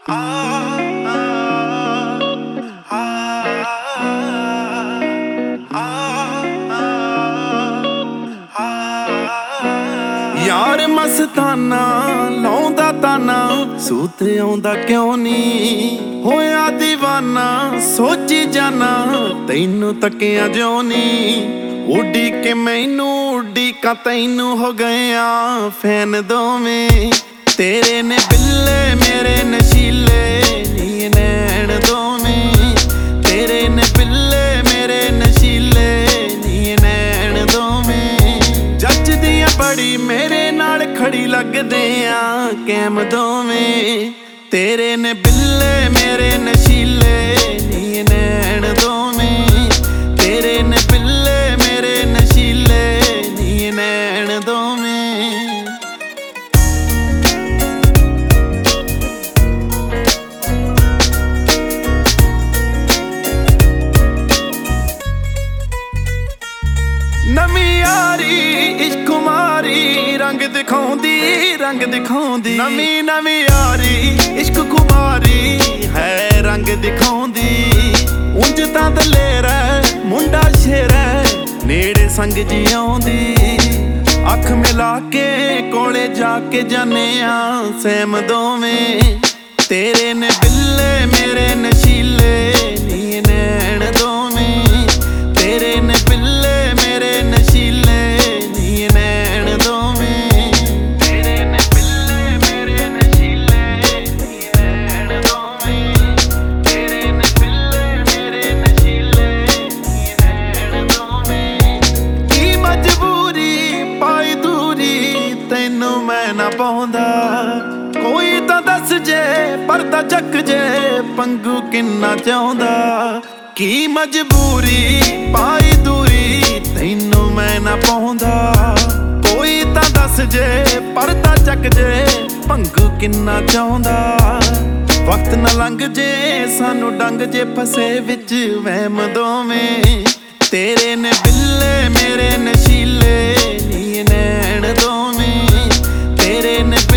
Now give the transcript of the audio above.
यार मस्ताना लाउंदा ताना सूत आउंदा क्यों नी होया दीवाना सोची जाना तैनू तकिया जो नी उड़ी के मैनू उड़ी का तैनू हो गया फैन दोवें तेरे ने बिल्ले मेरे नशीले नी नैन दोवें तेरे ने बिल्ले मेरे नशीले नी नैन दोवें जज दियां बड़ी मेरे नाल खड़ी लगदे आ कैम दोवें तेरे ने बिल्ले मेरे नशीले नी नैन दोवें तेरे ने बिल्ले मेरे नशीले नी नैन दोवें नवी यारी इश्क कुमारी रंग दिखाउंदी नवी नवी यारी इश्क कुमारी है रंग दिखाउंदी उंज तां दलेर मुंडा शेर नेड़े संग जी आउंदी अख मिला के कोले जाके जाने आ सैम दोवें तेरे ने बिल्ले मेरे नशीले नी नैन दोवें तेरे ने बिल्ले मेरे नशीले नी नैन दोवें तेरे ने बिल्ले मेरे नशीले नी नैन दोवें तेरे ने बिल्ले मेरे नशीले नी नैन दोवें की मजबूरी पाई दूरी तैनू मैं ना पाउंदा कोई तां दस जे परदा चक जे पंगू किन्ना चाहुंदा की मजबूरी पाई दूरी तैनू मैं ना पाउंदा कोई तां दस जे परदा चक जे पंगू किन्ना चाहुंदा वक्त न लंघ जे सानू डंग जे फसे विच वहम दोवें तेरे ने बिल्ले मेरे नशीले नी नैन दोवें तेरे ने